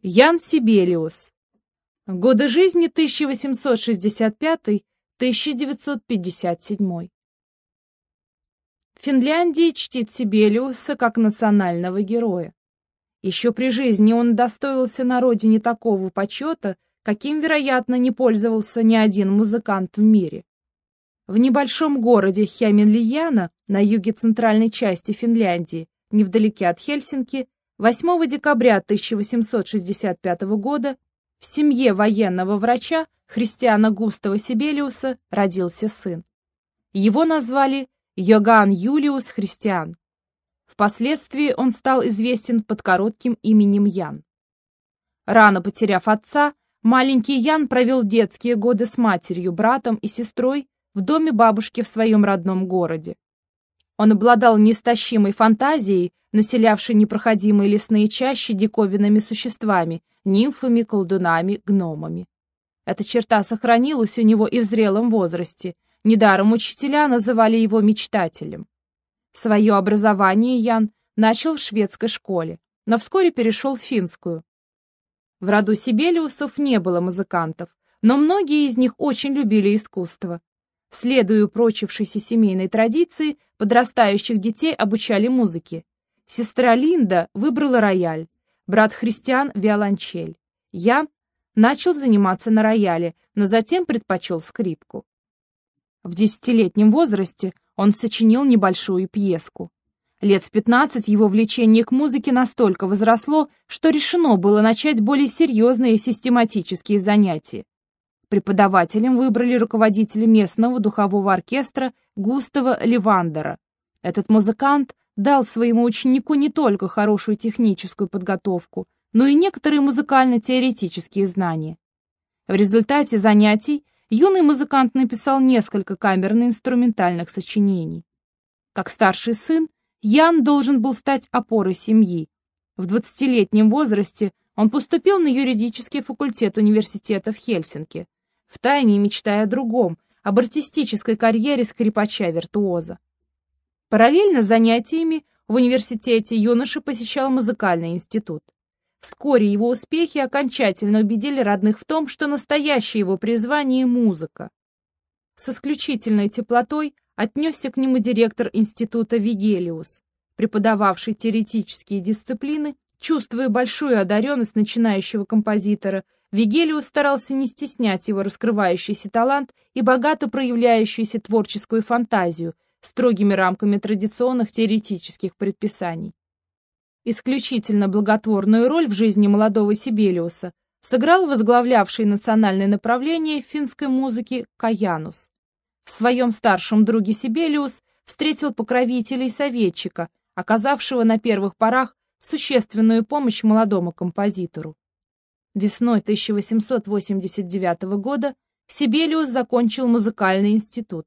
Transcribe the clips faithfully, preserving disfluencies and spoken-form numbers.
Ян Сибелиус. Годы жизни тысяча восемьсот шестьдесят пятый — тысяча девятьсот пятьдесят седьмой. Финляндия чтит Сибелиуса как национального героя. Еще при жизни он удостоился на родине такого почета, каким, вероятно, не пользовался ни один музыкант в мире. В небольшом городе Хеминлияна на юге центральной части Финляндии, невдалеке от Хельсинки, восьмого декабря тысяча восемьсот шестьдесят пятого года в семье военного врача Христиана Густава Сибелиуса родился сын. Его назвали Йоганн Юлиус Христиан. Впоследствии он стал известен под коротким именем Ян. Рано потеряв отца, маленький Ян провел детские годы с матерью, братом и сестрой в доме бабушки в своем родном городе. Он обладал неистощимой фантазией, населявшей непроходимые лесные чащи диковинными существами, нимфами, колдунами, гномами. Эта черта сохранилась у него и в зрелом возрасте. Недаром учителя называли его мечтателем. Свое образование Ян начал в шведской школе, но вскоре перешел в финскую. В роду Сибелиусов не было музыкантов, но многие из них очень любили искусство. Следуя упрочившейся семейной традиции, подрастающих детей обучали музыке. Сестра Линда выбрала рояль, брат Христиан — виолончель. Ян начал заниматься на рояле, но затем предпочел скрипку. В десятилетнем возрасте он сочинил небольшую пьеску. Лет в пятнадцать его влечение к музыке настолько возросло, что решено было начать более серьезные систематические занятия. Преподавателем выбрали руководителя местного духового оркестра Густава Ливандера. Этот музыкант дал своему ученику не только хорошую техническую подготовку, но и некоторые музыкально-теоретические знания. В результате занятий юный музыкант написал несколько камерно-инструментальных сочинений. Как старший сын, Ян должен был стать опорой семьи. В двадцатилетнем возрасте он поступил на юридический факультет университета в Хельсинки, втайне мечтая о другом, об артистической карьере скрипача-виртуоза. Параллельно с занятиями в университете юноша посещал музыкальный институт. Вскоре его успехи окончательно убедили родных в том, что настоящее его призвание — музыка. С исключительной теплотой отнесся к нему директор института Вигелиус, преподававший теоретические дисциплины. Чувствуя большую одаренность начинающего композитора, Вигелиус старался не стеснять его раскрывающийся талант и богато проявляющуюся творческую фантазию строгими рамками традиционных теоретических предписаний. Исключительно благотворную роль в жизни молодого Сибелиуса сыграл возглавлявший национальное направление финской музыки Каянус. В своем старшем друге Сибелиус встретил покровителя и советчика, оказавшего на первых порах существенную помощь молодому композитору. Весной тысяча восемьсот восемьдесят девятого года Сибелиус закончил музыкальный институт.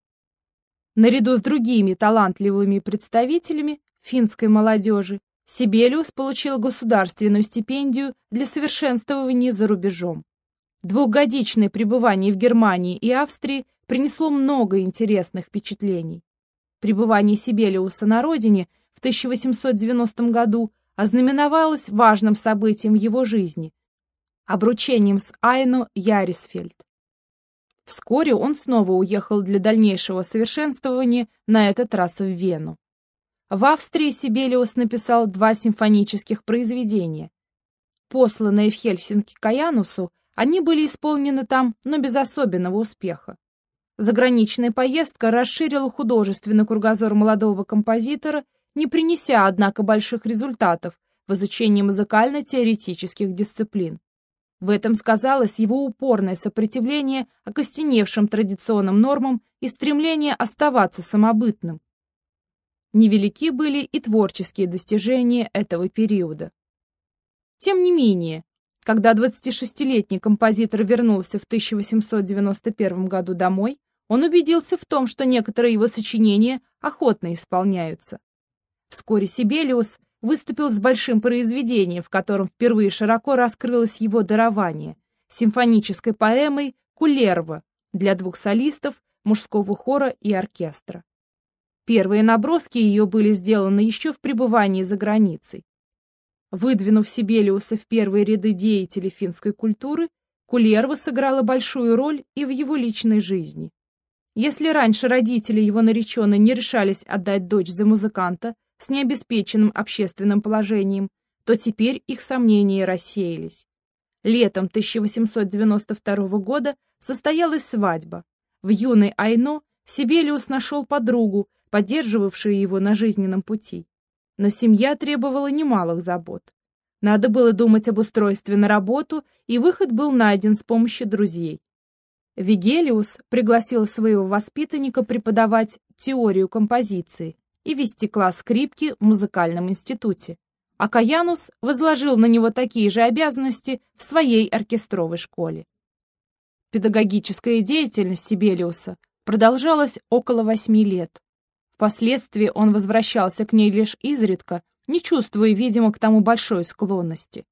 Наряду с другими талантливыми представителями финской молодежи Сибелиус получил государственную стипендию для совершенствования за рубежом. Двухгодичное пребывание в Германии и Австрии принесло много интересных впечатлений. Пребывание Сибелиуса на родине в тысяча восемьсот девяностом году ознаменовалось важным событием в его жизни — обручением с Айно Ярисфельд. Вскоре он снова уехал для дальнейшего совершенствования, на этот раз в Вену. В Австрии Сибелиус написал два симфонических произведения. Посланные в Хельсинки Каянусу, они были исполнены там, но без особенного успеха. Заграничная поездка расширила художественный кругозор молодого композитора, не принеся, однако, больших результатов в изучении музыкально-теоретических дисциплин. В этом сказалось его упорное сопротивление окостеневшим традиционным нормам и стремление оставаться самобытным. Невелики были и творческие достижения этого периода. Тем не менее, когда двадцатишестилетний композитор вернулся в тысяча восемьсот девяносто первом году домой, он убедился в том, что некоторые его сочинения охотно исполняются. Вскоре Сибелиус выступил с большим произведением, в котором впервые широко раскрылось его дарование — симфонической поэмой «Кулерва» для двух солистов, мужского хора и оркестра. Первые наброски ее были сделаны еще в пребывании за границей. Выдвинув Сибелиуса в первые ряды деятелей финской культуры, Кулерво сыграла большую роль и в его личной жизни. Если раньше родители его нареченной не решались отдать дочь за музыканта с необеспеченным общественным положением, то теперь их сомнения рассеялись. Летом тысяча восемьсот девяносто второго года состоялась свадьба. В юной Айно Сибелиус нашел подругу, поддерживавшую его на жизненном пути. Но семья требовала немалых забот. Надо было думать об устройстве на работу, и выход был найден с помощью друзей. Вигелиус пригласил своего воспитанника преподавать теорию композиции и вести класс скрипки в музыкальном институте, а Каянус возложил на него такие же обязанности в своей оркестровой школе. Педагогическая деятельность Сибелиуса продолжалась около восьми лет. Впоследствии он возвращался к ней лишь изредка, не чувствуя, видимо, к тому большой склонности.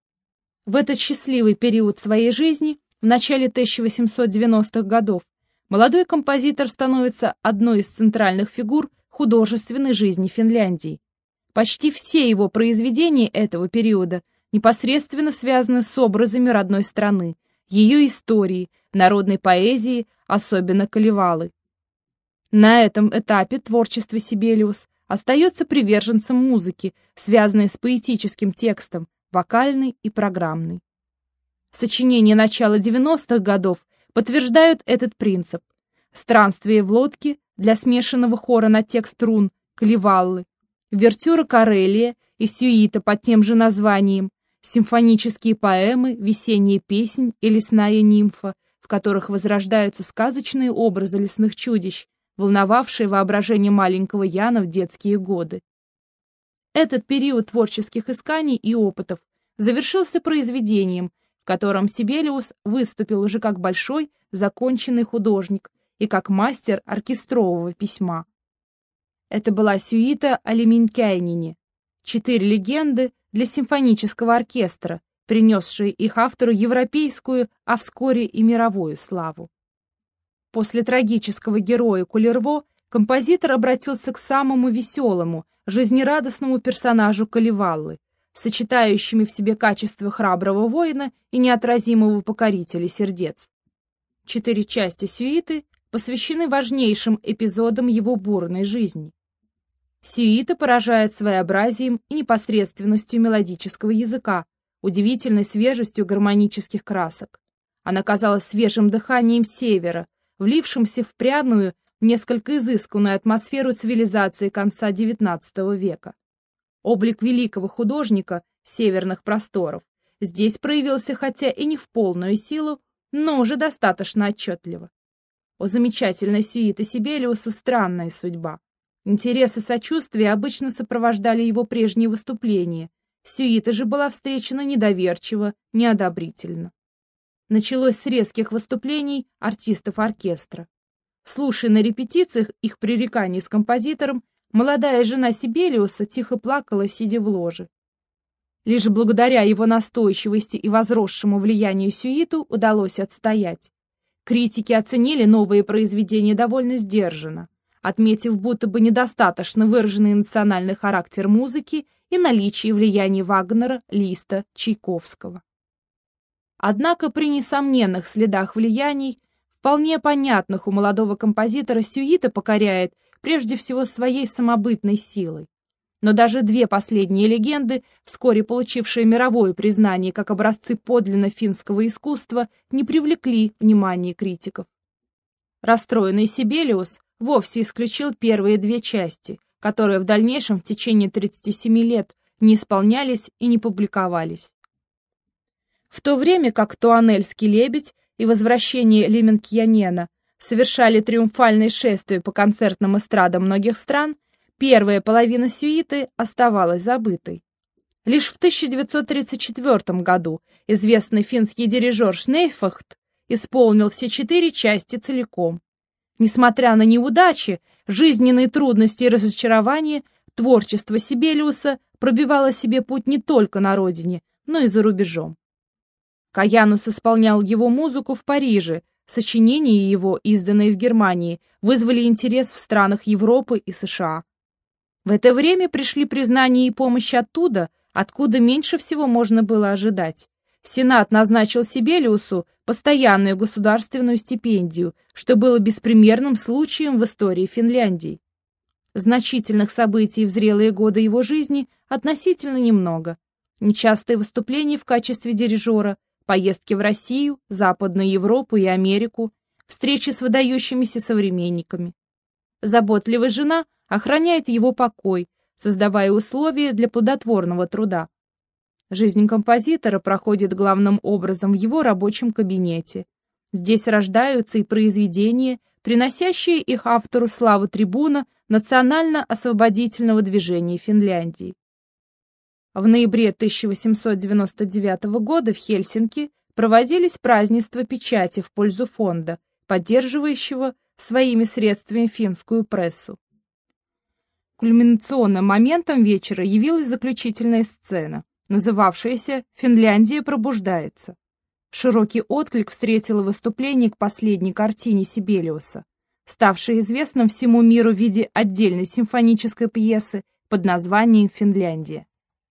В этот счастливый период своей жизни, в начале тысяча восемьсот девяностых годов, молодой композитор становится одной из центральных фигур художественной жизни Финляндии. Почти все его произведения этого периода непосредственно связаны с образами родной страны, ее истории, народной поэзии, особенно Калевалы. На этом этапе творчества Сибелиус остается приверженцем музыки, связанной с поэтическим текстом, вокальной и программной. Сочинения начала девяностых годов подтверждают этот принцип. «Странствие в лодке» для смешанного хора на текст рун Калеваллы, «Вертюра Карелия» и сюита под тем же названием, симфонические поэмы «Весенняя песнь» и «Лесная нимфа», в которых возрождаются сказочные образы лесных чудищ, волновавшие воображение маленького Яна в детские годы. Этот период творческих исканий и опытов завершился произведением, в котором Сибелиус выступил уже как большой, законченный художник и как мастер оркестрового письма. Это была сюита о Леменкяйнине, четыре легенды для симфонического оркестра, принесшие их автору европейскую, а вскоре и мировую славу. После трагического героя Кулерво композитор обратился к самому веселому, жизнерадостному персонажу Калеваллы, сочетающими в себе качества храброго воина и неотразимого покорителя сердец. Четыре части сюиты посвящены важнейшим эпизодам его бурной жизни. Сюита поражает своеобразием и непосредственностью мелодического языка, удивительной свежестью гармонических красок. Она казалась свежим дыханием севера, влившимся в пряную, несколько изысканную атмосферу цивилизации конца девятнадцатого века. Облик великого художника северных просторов здесь проявился хотя и не в полную силу, но уже достаточно отчетливо. У замечательной сюиты Сибелиуса странная судьба. Интерес и сочувствие обычно сопровождали его прежние выступления, сюита же была встречена недоверчиво, неодобрительно. Началось с резких выступлений артистов оркестра. Слушая на репетициях их пререканий с композитором, молодая жена Сибелиуса тихо плакала, сидя в ложе. Лишь благодаря его настойчивости и возросшему влиянию сюиту удалось отстоять. Критики оценили новые произведения довольно сдержанно, отметив будто бы недостаточно выраженный национальный характер музыки и наличие влияния Вагнера, Листа, Чайковского. Однако при несомненных следах влияний, вполне понятных у молодого композитора, сюита покоряет прежде всего своей самобытной силой. Но даже две последние легенды, вскоре получившие мировое признание как образцы подлинно финского искусства, не привлекли внимания критиков. Расстроенный Сибелиус вовсе исключил первые две части, которые в дальнейшем в течение тридцати семи лет не исполнялись и не публиковались. В то время как «Туанельский лебедь» и «Возвращение Леменкьянена» совершали триумфальные шествия по концертным эстрадам многих стран, первая половина сюиты оставалась забытой. Лишь в тысяча девятьсот тридцать четвёртом году известный финский дирижер Шнейфахт исполнил все четыре части целиком. Несмотря на неудачи, жизненные трудности и разочарования, творчество Сибелиуса пробивало себе путь не только на родине, но и за рубежом. Каянус исполнял его музыку в Париже, сочинения его, изданные в Германии, вызвали интерес в странах Европы и США. В это время пришли признание и помощь оттуда, откуда меньше всего можно было ожидать. Сенат назначил Сибелиусу постоянную государственную стипендию, что было беспримерным случаем в истории Финляндии. Значительных событий в зрелые годы его жизни относительно немного. Нечастые выступления в качестве дирижера, поездки в Россию, Западную Европу и Америку, встречи с выдающимися современниками. Заботливая жена охраняет его покой, создавая условия для плодотворного труда. Жизнь композитора проходит главным образом в его рабочем кабинете. Здесь рождаются и произведения, приносящие их автору славу трибуна национально-освободительного движения Финляндии. В ноябре тысяча восемьсот девяносто девятого года в Хельсинки проводились празднества печати в пользу фонда, поддерживающего своими средствами финскую прессу. Кульминационным моментом вечера явилась заключительная сцена, называвшаяся «Финляндия пробуждается». Широкий отклик встретило выступление к последней картине Сибелиуса, ставшей известным всему миру в виде отдельной симфонической пьесы под названием «Финляндия».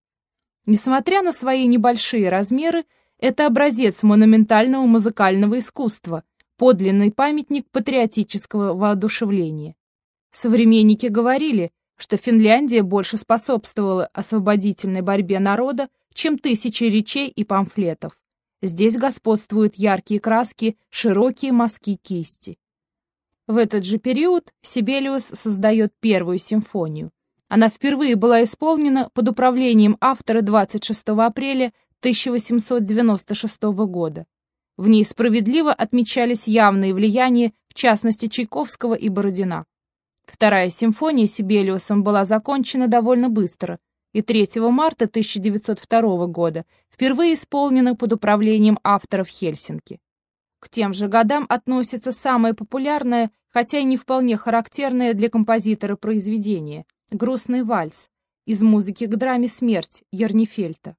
Несмотря на свои небольшие размеры, это образец монументального музыкального искусства, подлинный памятник патриотического воодушевления. Современники говорили, что Финляндия больше способствовала освободительной борьбе народа, чем тысячи речей и памфлетов. Здесь господствуют яркие краски, широкие мазки кисти. В этот же период Сибелиус создает первую симфонию. Она впервые была исполнена под управлением автора двадцать шестого апреля тысяча восемьсот девяносто шестого года. В ней справедливо отмечались явные влияния, в частности, Чайковского и Бородина. Вторая симфония Сибелиусом была закончена довольно быстро, и третьего марта тысяча девятьсот второго года впервые исполнена под управлением автора в Хельсинки. К тем же годам относится самое популярное, хотя и не вполне характерное для композитора произведение «Грустный вальс» из музыки к драме «Смерть» Ярнефельта.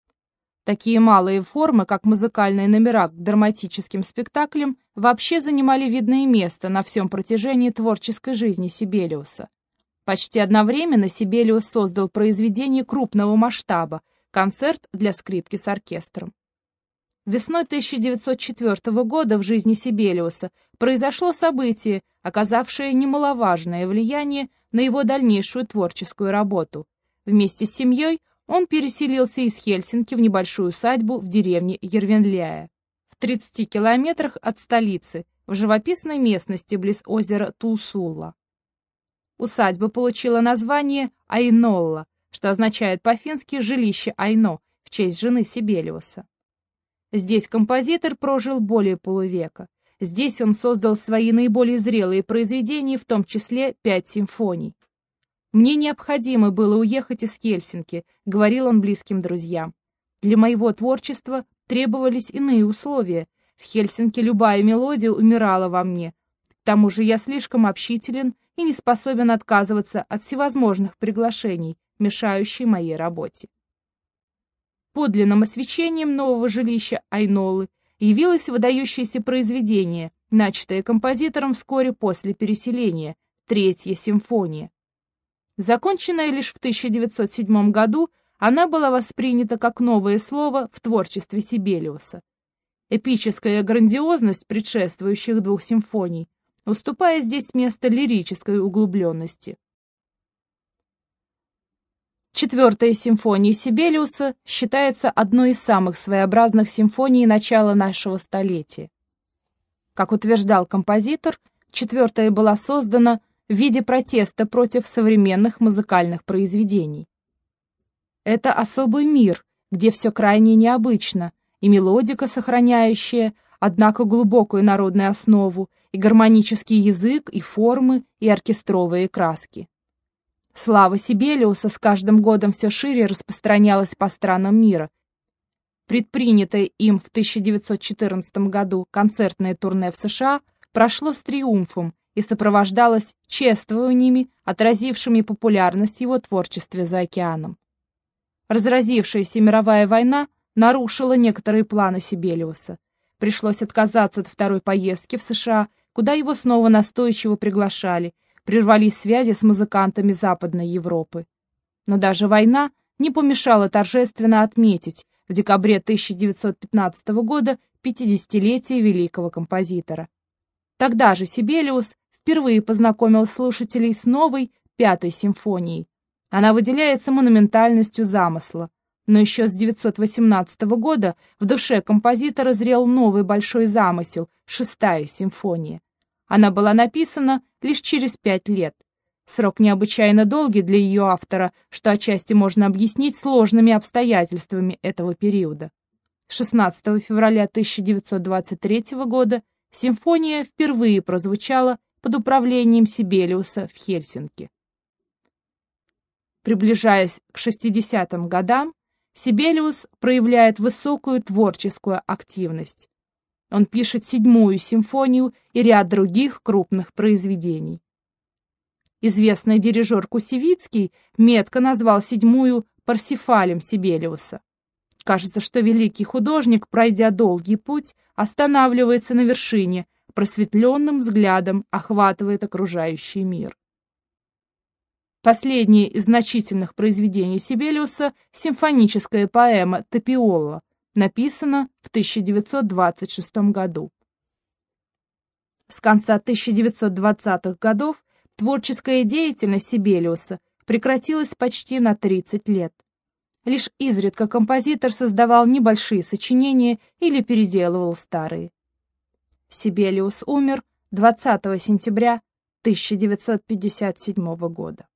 Такие малые формы, как музыкальные номера к драматическим спектаклям, вообще занимали видное место на всем протяжении творческой жизни Сибелиуса. Почти одновременно Сибелиус создал произведение крупного масштаба «Концерт для скрипки с оркестром». Весной тысяча девятьсот четвёртого года в жизни Сибелиуса произошло событие, оказавшее немаловажное влияние на его дальнейшую творческую работу. Вместе с семьей он переселился из Хельсинки в небольшую усадьбу в деревне Ервенляя, в тридцати километрах от столицы, в живописной местности близ озера Тулсулла. Усадьба получила название Айнолла, что означает по-фински «жилище Айно», в честь жены Сибелиуса. Здесь композитор прожил более полувека. Здесь он создал свои наиболее зрелые произведения, в том числе пять симфоний. «Мне необходимо было уехать из Хельсинки», — говорил он близким друзьям. «Для моего творчества требовались иные условия. В Хельсинки любая мелодия умирала во мне. К тому же я слишком общителен и не способен отказываться от всевозможных приглашений, мешающих моей работе». Подлинным освещением нового жилища Айноллы явилось выдающееся произведение, начатое композитором вскоре после переселения, Третья симфония. Законченная лишь в тысяча девятьсот седьмом году, она была воспринята как новое слово в творчестве Сибелиуса. Эпическая грандиозность предшествующих двух симфоний, уступая здесь место лирической углубленности. Четвертая симфония Сибелиуса считается одной из самых своеобразных симфоний начала нашего столетия. Как утверждал композитор, четвертая была создана в виде протеста против современных музыкальных произведений. Это особый мир, где все крайне необычно, и мелодика, сохраняющая, однако, глубокую народную основу, и гармонический язык, и формы, и оркестровые краски. Слава Сибелиуса с каждым годом все шире распространялась по странам мира. Предпринятое им в тысяча девятьсот четырнадцатом году концертное турне в США прошло с триумфом и сопровождалось чествованиями, отразившими популярность его творчества за океаном. Разразившаяся мировая война нарушила некоторые планы Сибелиуса. Пришлось отказаться от второй поездки в США, куда его снова настойчиво приглашали, прервались связи с музыкантами Западной Европы. Но даже война не помешало торжественно отметить в декабре тысяча девятьсот пятнадцатого года пятидесятилетие великого композитора. Тогда же Сибелиус впервые познакомил слушателей с новой Пятой симфонией. Она выделяется монументальностью замысла, но еще с девятьсот восемнадцатого года в душе композитора зрел новый большой замысел — Шестая симфония. Она была написана лишь через пять лет. Срок необычайно долгий для ее автора, что отчасти можно объяснить сложными обстоятельствами этого периода. шестнадцатого февраля тысяча девятьсот двадцать третьего года симфония впервые прозвучала под управлением Сибелиуса в Хельсинки. Приближаясь к шестидесятым годам, Сибелиус проявляет высокую творческую активность. Он пишет седьмую симфонию и ряд других крупных произведений. Известный дирижер Кусевицкий метко назвал седьмую Парсифалем Сибелиуса. Кажется, что великий художник, пройдя долгий путь, останавливается на вершине, просветленным взглядом охватывает окружающий мир. Последнее из значительных произведений Сибелиуса — симфоническая поэма «Тапиола», написана в тысяча девятьсот двадцать шестом году. С конца тысяча девятьсот двадцатых годов творческая деятельность Сибелиуса прекратилась почти на тридцать лет. Лишь изредка композитор создавал небольшие сочинения или переделывал старые. Сибелиус умер двадцатого сентября тысяча девятьсот пятьдесят седьмого года.